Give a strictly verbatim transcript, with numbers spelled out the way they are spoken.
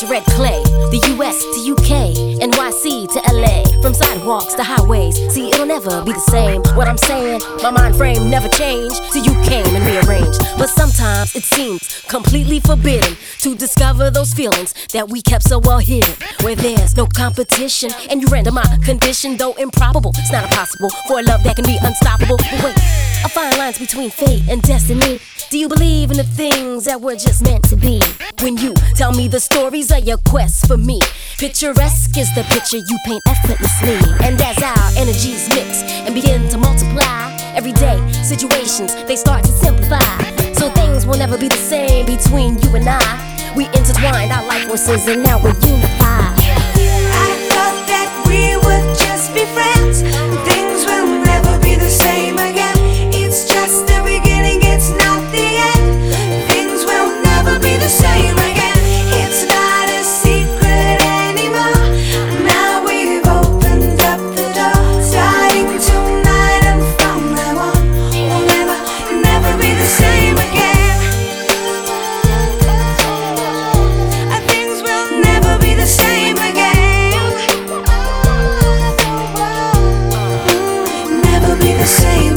to red clay, the U S to U K, N Y C to L A, from sidewalks to highways. See, it'll never be the same. What I'm saying, my mind frame never changed till you came and rearranged. But sometimes it seems completely forbidden to discover those feelings that we kept so well hidden, where there's no competition and you render my condition, though improbable. It's not impossible for a love that can be unstoppable. But wait, I find lines between fate and destiny. Do you believe in the things that were just meant to be? When you tell me the stories of your quest for me, picturesque is the picture you paint effortlessly. And as our energies mix and begin to multiply, everyday situations, they start to simplify. So things will never be the same between you and I. We intertwined our life forces and now we're unified. I thought that we would just be friends. Things will never be the same again. It's just the beginning, it's not the end. Things will never be the same again. It's not a secret anymore. Now we've opened up the door. Starting tonight and from now on, we'll never, never be the same again. Things will never be the same again. Never be the same.